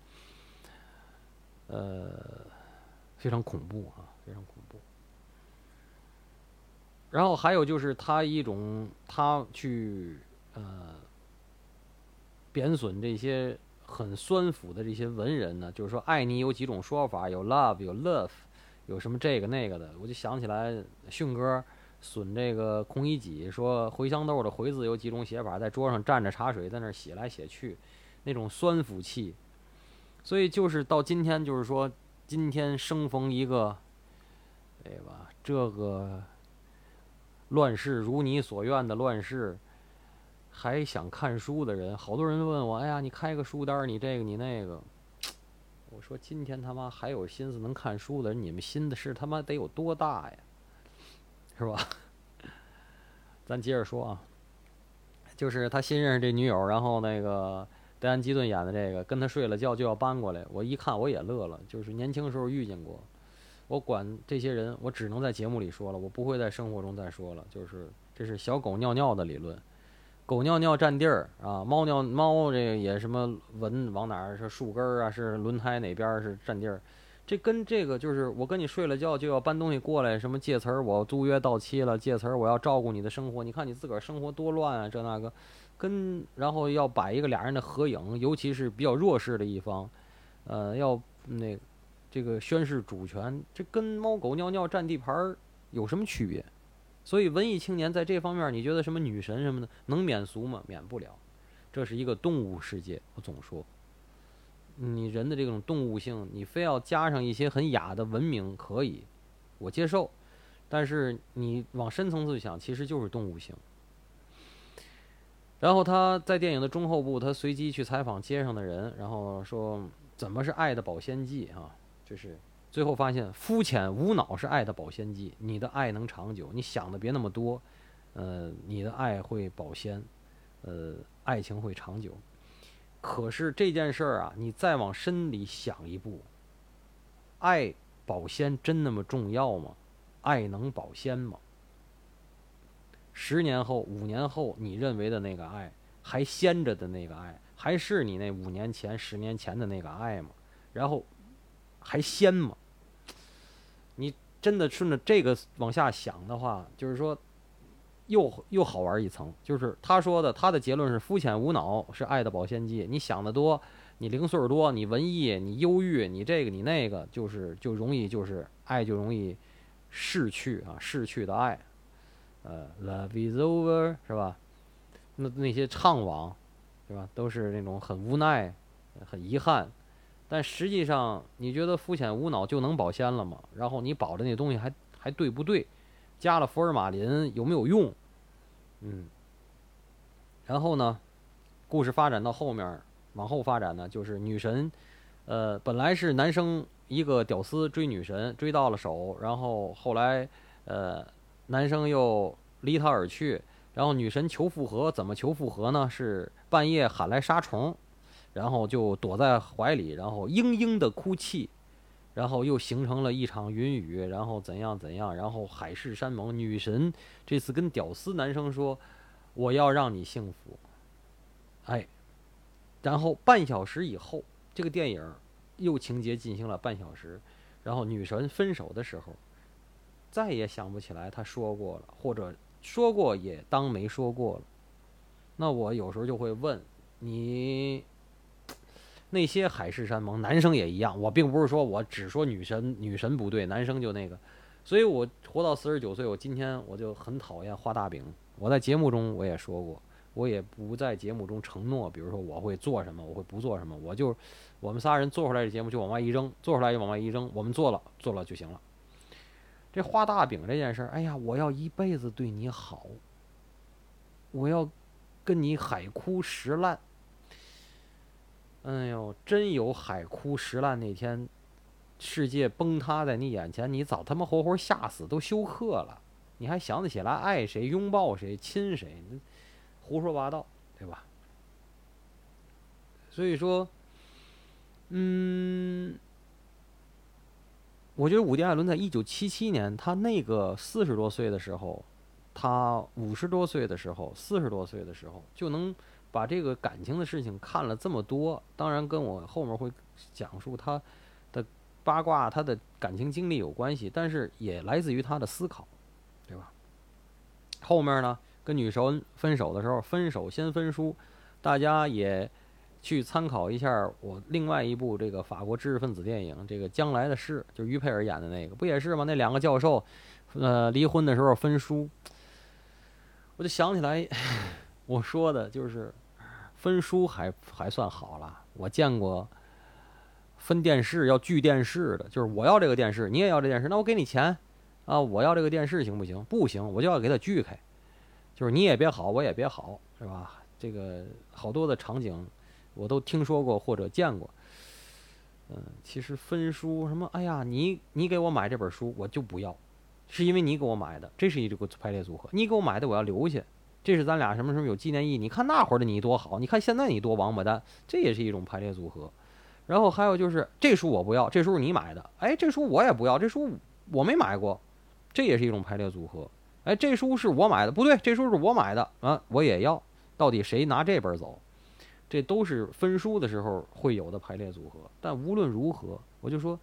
Speaker 3: 非常恐怖非常恐怖。然后还有就是他去贬损这些很酸腐的这些文人呢，就是说爱你有几种说法，有 love 有 love， 有什么这个那个的。我就想起来迅哥损这个孔乙己，说茴香豆的茴字有几种写法，在桌上蘸着茶水在那写来写去，那种酸腐气。所以就是到今天，就是说今天生逢一个，对吧？这个乱世如你所愿的乱世，还想看书的人，好多人问我，哎呀，你开个书单，你这个你那个。我说今天他妈还有心思能看书的人，你们心的是他妈得有多大呀？是吧？咱接着说就是他新认识这女友，然后那个戴安·基顿演的这个，跟他睡了觉就要搬过来，我一看我也乐了，就是年轻时候遇见过。我管这些人，我只能在节目里说了，我不会在生活中再说了。就是这是小狗尿尿的理论，狗尿尿占地儿猫这个也什么闻往哪儿是树根是轮胎哪边是占地儿，这跟这个就是我跟你睡了觉就要搬东西过来，什么借词儿我租约到期了，借词儿我要照顾你的生活，你看你自个儿生活多乱这那个，然后要摆一个俩人的合影，尤其是比较弱势的一方，要这个宣示主权，这跟猫狗尿尿占地盘有什么区别？所以文艺青年在这方面，你觉得什么女神什么的能免俗吗？免不了，这是一个动物世界。我总说，你人的这种动物性，你非要加上一些很雅的文明，可以，我接受。但是你往深层次想，其实就是动物性。然后他在电影的中后部，他随机去采访街上的人，然后说怎么是爱的保鲜剂就是最后发现肤浅无脑是爱的保鲜剂，你的爱能长久，你想的别那么多，你的爱会保鲜，爱情会长久。可是这件事儿你再往深里想一步，爱保鲜真那么重要吗？爱能保鲜吗？10年后、5年后，你认为的那个爱，还鲜着的那个爱，还是你那5年前、10年前的那个爱吗？然后还鲜吗？你真的顺着这个往下想的话，就是说又好玩一层。就是他说的，他的结论是肤浅无脑是爱的保鲜剂。你想得多，你零碎多，你文艺，你忧郁，你这个你那个，就容易就是爱就容易逝去逝去的爱。Love is over 是吧？那些怅惘，是吧？都是那种很无奈、很遗憾。但实际上，你觉得肤浅无脑就能保鲜了吗？然后你保的那东西还对不对？加了福尔马林有没有用？然后呢，故事发展到后面，往后发展呢，就是女神，本来是男生一个屌丝追女神，追到了手，然后后来，男生又离他而去，然后女神求复合，怎么求复合呢？是半夜喊来杀虫。然后就躲在怀里，然后嘤嘤的哭泣，然后又形成了一场云雨，然后怎样，然后海誓山盟。女神这次跟屌丝男生说：“我要让你幸福。” 然后半小时以后，这个电影又情节进行了半小时，然后女神分手的时候，再也想不起来她说过了，或者说过也当没说过了。那我有时候就会问你，那些海誓山盟，男生也一样。我并不是说我只说女神不对，男生就那个。所以我活到49岁，我今天我就很讨厌画大饼。我在节目中我也说过，我也不在节目中承诺，比如说我会做什么，我会不做什么。我们仨人做出来的节目就往外一扔，做出来就往外一扔，我们做了就行了。这画大饼这件事儿，哎呀，我要一辈子对你好，我要跟你海枯石烂。哎呦，真有海枯石烂那天，世界崩塌在你眼前，你早他妈活活吓死，都休克了，你还想得起来爱谁、拥抱谁、亲谁？胡说八道，对吧？所以说，我觉得伍迪·艾伦在1977年，他那个40多岁的时候，他50多岁的时候，40多岁的时候，就能把这个感情的事情看了这么多。当然，跟我后面会讲述他的八卦、他的感情经历有关系，但是也来自于他的思考，对吧？后面呢，跟女神分手的时候，分手先分书，大家也去参考一下我另外一部这个法国知识分子电影，这个《将来的事》，就是于佩尔演的那个，不也是吗？那两个教授，离婚的时候分书，我就想起来，我说的就是分书还算好了，我见过分电视要锯电视的，就是我要这个电视，你也要这电视，那我给你钱啊，我要这个电视行不行？不行，我就要给它锯开，就是你也别好，我也别好，是吧？这个好多的场景我都听说过或者见过。其实分书什么，哎呀，你给我买这本书，我就不要，是因为你给我买的，这是一个排列组合。你给我买的，我要留下，这是咱俩什么什么有纪念意义。你看那会儿的你多好，你看现在你多王八蛋，这也是一种排列组合。然后还有就是这书我不要，这书是你买的，哎，这书我也不要，这书我没买过，这也是一种排列组合。哎，这书是我买的，不对，这书是我买的啊，我也要，到底谁拿这本走？这都是分书的时候会有的排列组合。但无论如何，我就说，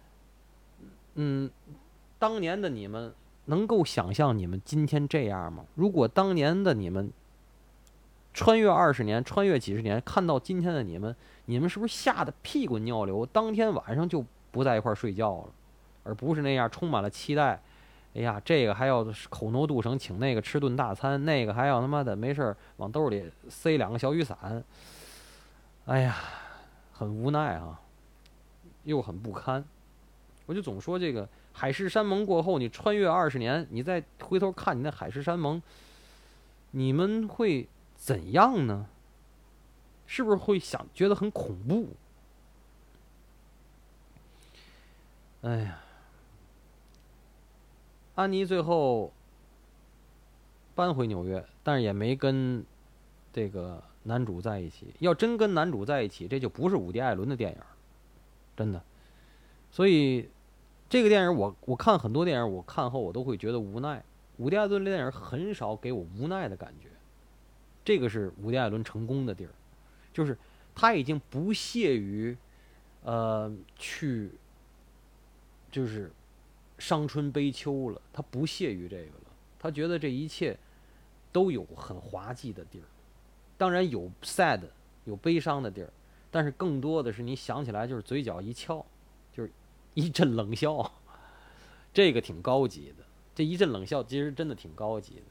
Speaker 3: 当年的你们能够想象你们今天这样吗？如果当年的你们穿越20年，穿越几十年，看到今天的你们，你们是不是吓得屁滚尿流？当天晚上就不在一块睡觉了，而不是那样充满了期待。哎呀，这个还要口挪肚绳请那个吃顿大餐，那个还要他妈的没事往兜里塞2个小雨伞。哎呀，很无奈啊，又很不堪。我就总说这个海誓山盟过后，你穿越20年，你再回头看你那海誓山盟，你们会怎样呢？是不是会觉得很恐怖？哎呀，安妮最后搬回纽约，但是也没跟这个男主在一起。要真跟男主在一起，这就不是伍迪·艾伦的电影，真的。所以这个电影我看很多电影，我看后我都会觉得无奈。伍迪·艾伦的电影很少给我无奈的感觉，这个是伍迪·艾伦成功的地儿，就是他已经不屑于去就是伤春悲秋了，他不屑于这个了，他觉得这一切都有很滑稽的地儿，当然有 sad 有悲伤的地儿，但是更多的是你想起来就是嘴角一翘，就是一阵冷笑，这个挺高级的，这一阵冷笑其实真的挺高级的。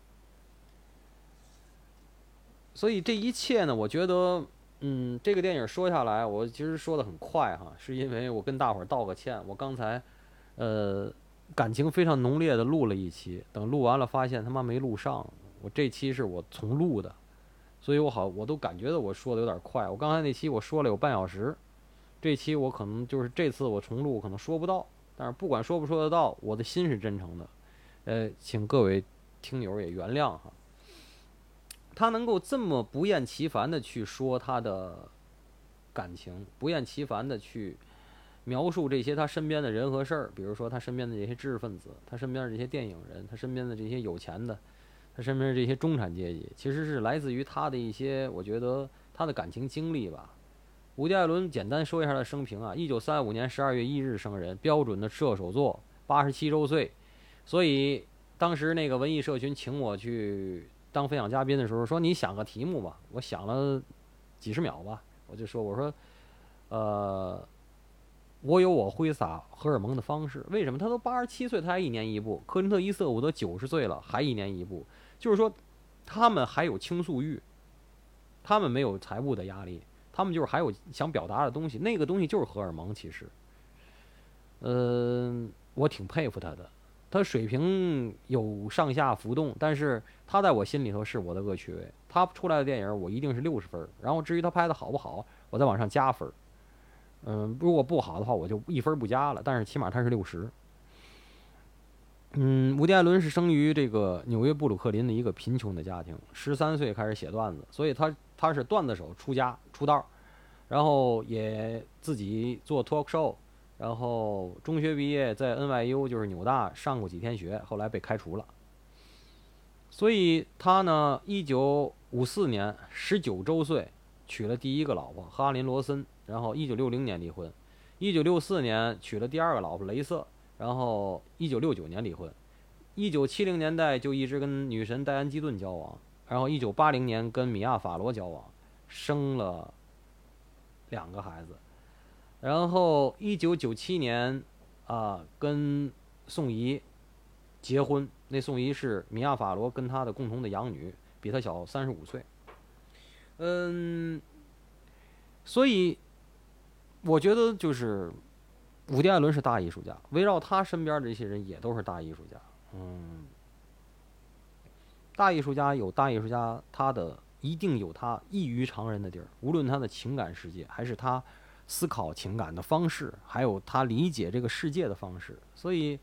Speaker 3: 所以这一切呢，我觉得这个电影说下来，我其实说的很快哈，是因为我跟大伙儿道个歉，我刚才感情非常浓烈的录了一期，等录完了发现他妈没录上，我这期是我重录的，所以我都感觉到我说的有点快，我刚才那期我说了有半小时，这期我可能就是这次我重录可能说不到，但是不管说不说得到，我的心是真诚的，请各位听友也原谅哈。他能够这么不厌其烦的去说他的感情，不厌其烦的去描述这些他身边的人和事儿，比如说他身边的这些知识分子，他身边的这些电影人，他身边的这些有钱的，他身边的这些中产阶级，其实是来自于他的一些，我觉得他的感情经历吧。伍迪·艾伦简单说一下他的生平啊，1935年12月1日生人，标准的射手座，87周岁。所以当时那个文艺社群请我去当分享嘉宾的时候，说你想个题目吧。我想了几十秒吧，我说我有我挥洒荷尔蒙的方式。为什么他都87岁，他还一年一部？科林特·伊瑟伍德90岁了，还一年一部。就是说，他们还有倾诉欲，他们没有财务的压力，他们就是还有想表达的东西，那个东西就是荷尔蒙。其实，我挺佩服他的。他水平有上下浮动，但是他在我心里头是我的恶趣味。他出来的电影我一定是60分，然后至于他拍的好不好，我再往上加分。如果不好的话，我就1分不加了，但是起码他是60。伍迪·艾伦是生于这个纽约布鲁克林的一个贫穷的家庭，13岁开始写段子，所以他是段子手出道，然后也自己做 talk show， 然后中学毕业在 NYU 就是纽大上过几天学，后来被开除了。所以他呢，1954年19周岁娶了第一个老婆哈林·罗森，然后1960年离婚，1964年娶了第二个老婆雷瑟，然后1969年离婚，1970年代就一直跟女神戴安·基顿交往，然后1980年跟米娅·法罗交往，生了2个孩子，然后1997年跟宋怡结婚，那宋怡是米娅·法罗跟他的共同的养女，比他小35岁。所以我觉得就是伍迪·艾伦是大艺术家，围绕他身边的这些人也都是大艺术家。大艺术家有大艺术家，他的一定有他异于常人的地儿，无论他的情感世界，还是他思考情感的方式，还有他理解这个世界的方式。所以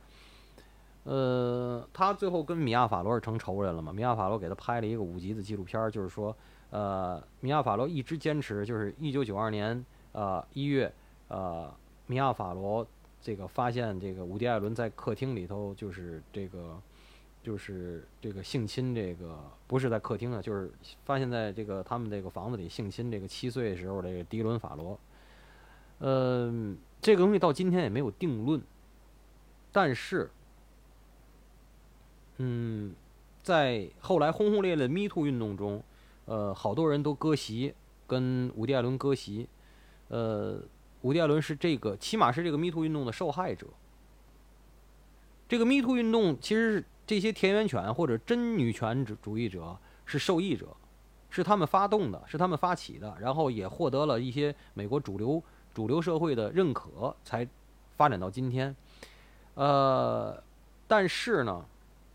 Speaker 3: 他最后跟米娅·法罗是成仇人了嘛？米娅·法罗给他拍了一个5集的纪录片，就是说米娅·法罗一直坚持，就是1992年1月米娅·法罗这个发现这个伍迪·艾伦在客厅里头就是这个性侵，这个不是在客厅啊，就是发现在这个他们这个房子里性侵这个7岁时候的这个迪伦·法罗。这个东西到今天也没有定论，但是在后来轰轰烈烈的 Me Too 运动中，好多人都割席，跟伍迪·艾伦割席。伍迪·艾伦是起码是这个 Me Too 运动的受害者。这个 Me Too 运动其实是这些田园犬或者真女权主义者是受益者，是他们发动的，是他们发起的，然后也获得了一些美国主流社会的认可，才发展到今天。但是呢，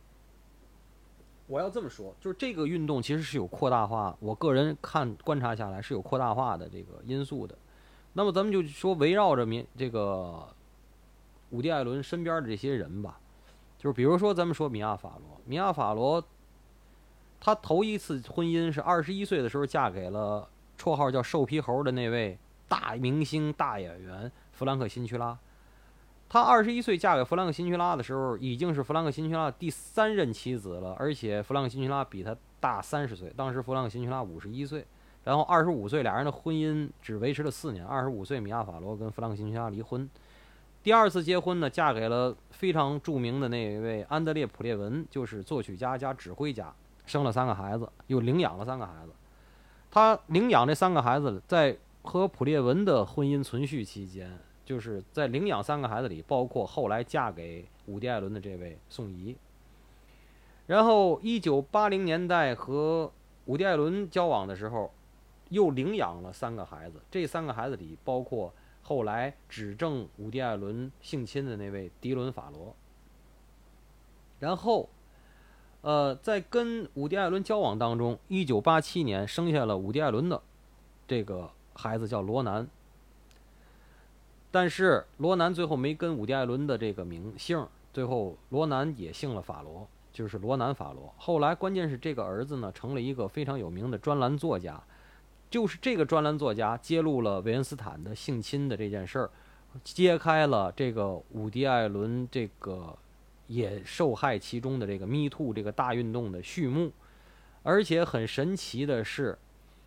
Speaker 3: 我要这么说，就是这个运动其实是有扩大化，我个人观察下来是有扩大化的这个因素的。那么咱们就说围绕着这个伍迪·艾伦身边的这些人吧，就是比如说咱们说米娅·法罗，她头一次婚姻是21岁的时候嫁给了绰号叫瘦皮猴的那位大明星大演员弗兰克·辛屈拉。她21岁嫁给弗兰克·辛屈拉的时候，已经是弗兰克·辛屈拉第3任妻子了，而且弗兰克·辛屈拉比她大30岁，当时弗兰克·辛屈拉51岁。然后25岁，俩人的婚姻只维持了4年。25岁，米娅·法罗跟弗兰克·辛屈拉离婚。第2次结婚呢，嫁给了非常著名的那一位安德烈·普列文，就是作曲家加指挥家，生了3个孩子，又领养了3个孩子。他领养这3个孩子，在和普列文的婚姻存续期间，就是在领养3个孩子里，包括后来嫁给伍迪·艾伦的这位宋怡。然后1980年代和伍迪·艾伦交往的时候，又领养了3个孩子，这3个孩子里包括后来指证伍迪·艾伦性侵的那位迪伦·法罗。然后在跟伍迪·艾伦交往当中，1987年生下了伍迪·艾伦的这个孩子叫罗南。但是罗南最后没跟伍迪·艾伦的这个名姓，最后罗南也姓了法罗，就是罗南·法罗。后来关键是这个儿子呢，成了一个非常有名的专栏作家。就是这个专栏作家揭露了韦恩斯坦的性侵的这件事儿，揭开了这个伍迪·艾伦这个也受害其中的这个 Me Too 这个大运动的序幕。而且很神奇的是，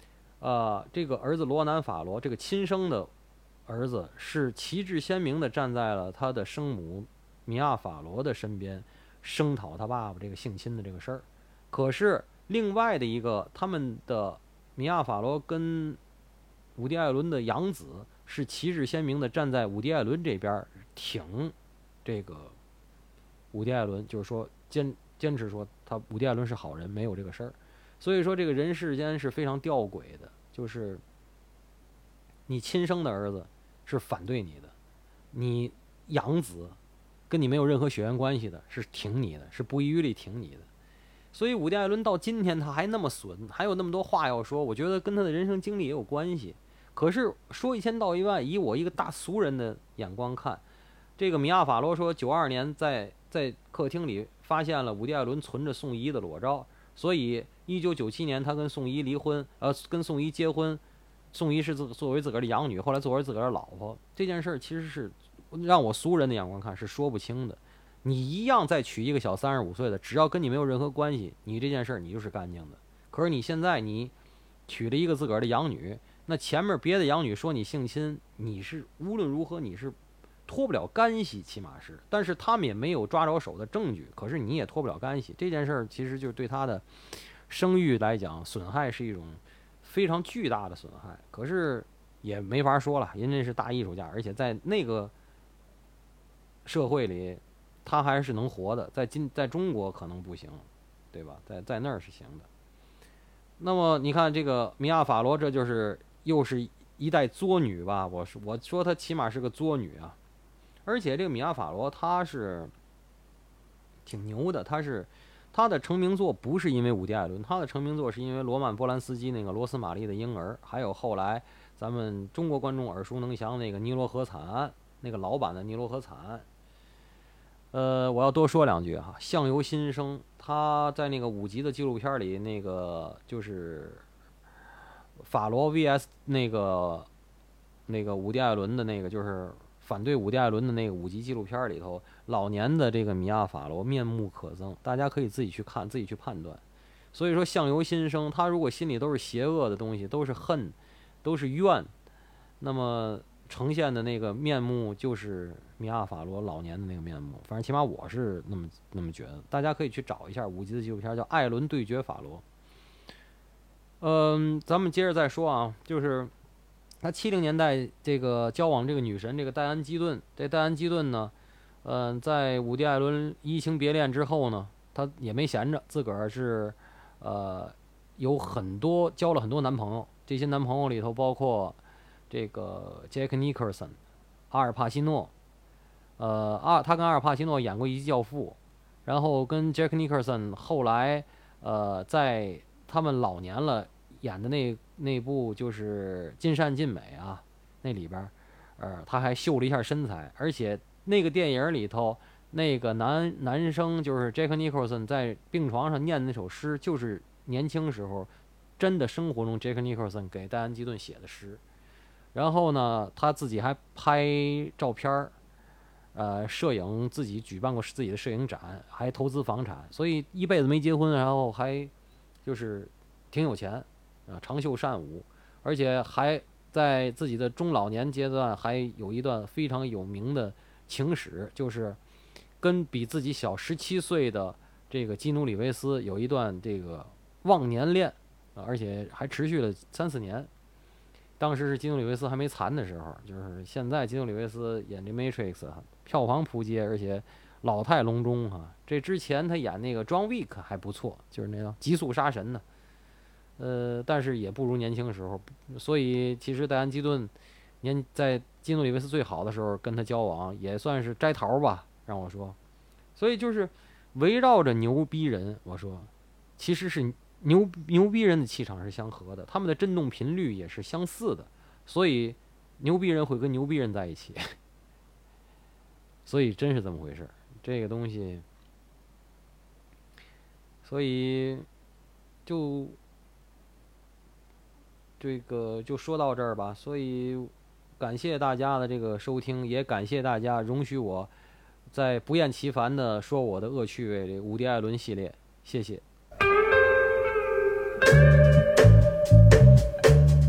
Speaker 3: 这个儿子罗南·法罗这个亲生的儿子是旗帜鲜明地站在了他的生母米娅·法罗的身边，声讨他爸爸这个性侵的这个事儿。可是另外的一个，他们的米娅·法罗跟伍迪·艾伦的养子是旗帜鲜明地站在伍迪·艾伦这边，挺这个伍迪·艾伦，就是说坚持说伍迪·艾伦是好人，没有这个事儿。所以说这个人世间是非常吊诡的，就是你亲生的儿子是反对你的，你养子跟你没有任何血缘关系的是挺你的，是不遗余力挺你的。所以伍迪·艾伦到今天他还那么损，还有那么多话要说，我觉得跟他的人生经历也有关系。可是说一千道一万，以我一个大俗人的眼光看，这个米娅·法罗说92年在客厅里发现了伍迪·艾伦存着宋怡的裸照，所以1997年他跟宋怡离婚，跟宋怡结婚，宋怡是作为自个儿的养女，后来作为自个儿的老婆。这件事其实是让我俗人的眼光看是说不清的。你一样再娶一个小35岁的，只要跟你没有任何关系，你这件事你就是干净的。可是你现在你娶了一个自个儿的养女，那前面别的养女说你性侵，你是无论如何你是脱不了干系，起码是，但是他们也没有抓着手的证据，可是你也脱不了干系。这件事其实就是对他的声誉来讲，损害是一种非常巨大的损害。可是也没法说了，人家是大艺术家，而且在那个社会里他还是能活的，在中国可能不行，对吧？在那儿是行的。那么你看这个米娅·法罗，这就是又是一代作女吧？我说她起码是个作女啊。而且这个米娅·法罗她是挺牛的，她的成名作不是因为伍迪·艾伦，她的成名作是因为罗曼·波兰斯基那个《罗斯玛丽的婴儿》，还有后来咱们中国观众耳熟能详那个尼罗河惨案，那个老版的尼罗河惨案。我要多说两句哈。相由心生，他在那个5集的纪录片里，那个就是法罗 VS 那个伍迪·艾伦的那个，就是反对伍迪·艾伦的那个5集纪录片里头，老年的这个米娅·法罗面目可憎，大家可以自己去看，自己去判断。所以说相由心生，他如果心里都是邪恶的东西，都是恨，都是怨，那么呈现的那个面目就是米娅·法罗老年的那个面目。反正起码我是那么觉得，大家可以去找一下5集的纪录片，叫《艾伦对决法罗》。咱们接着再说啊，就是他70年代这个交往这个女神，这个戴安·基顿。这戴安·基顿呢，在伍迪·艾伦移情别恋之后呢，他也没闲着，自个儿是有交了很多男朋友。这些男朋友里头包括这个杰克·尼克森、阿尔帕西诺。他跟阿尔帕西诺演过一集《教父》，然后跟杰克·尼克森后来在他们老年了演的那部就是《尽善尽美》啊，那里边他还秀了一下身材。而且那个电影里头那个男生就是杰克·尼克森在病床上念的那首诗，就是年轻时候真的生活中杰克·尼克森给戴安·基顿写的诗。然后呢，他自己还拍照片摄影，自己举办过自己的摄影展，还投资房产，所以一辈子没结婚，然后还就是挺有钱长袖善舞，而且还在自己的中老年阶段还有一段非常有名的情史，就是跟比自己小17岁的这个基努里维斯有一段这个忘年恋而且还持续了3-4年。当时是基努里维斯还没残的时候，就是现在基努里维斯演这 Matrix 票房扑街，而且老态龙钟哈。这之前他演那个 John Wick 还不错，就是那个极速杀神呢。但是也不如年轻的时候。所以其实戴安·基顿在基努里维斯最好的时候跟他交往，也算是摘桃吧，让我说。所以就是围绕着牛逼人，我说其实是牛逼人的气场是相合的，他们的振动频率也是相似的，所以牛逼人会跟牛逼人在一起。所以真是这么回事，这个东西。所以就这个就说到这儿吧。所以感谢大家的这个收听，也感谢大家容许我在不厌其烦的说我的恶趣味这伍迪·艾伦系列，谢谢。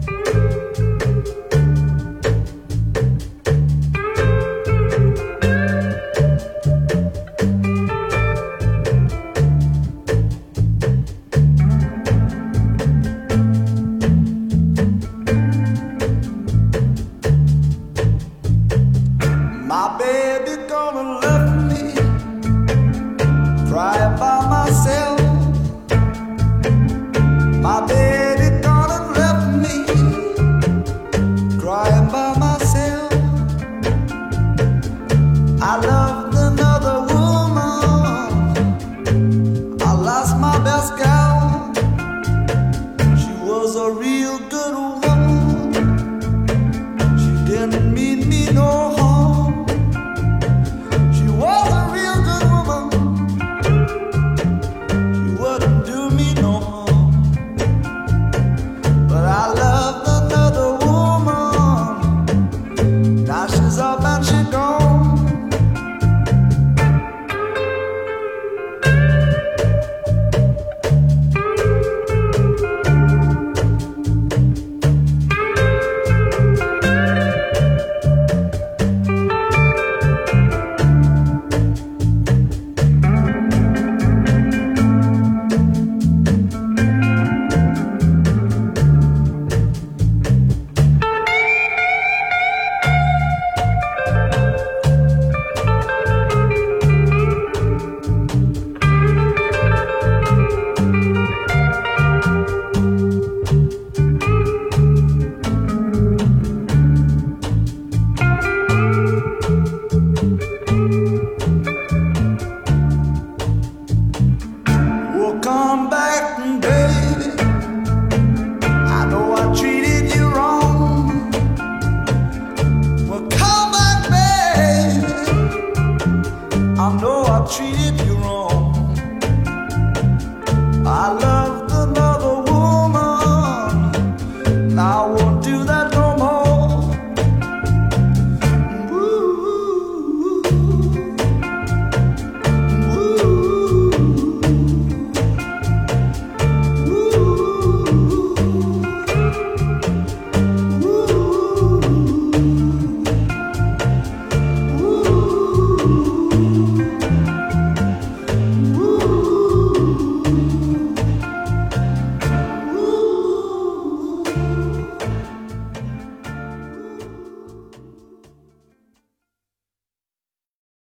Speaker 4: treated you wrong.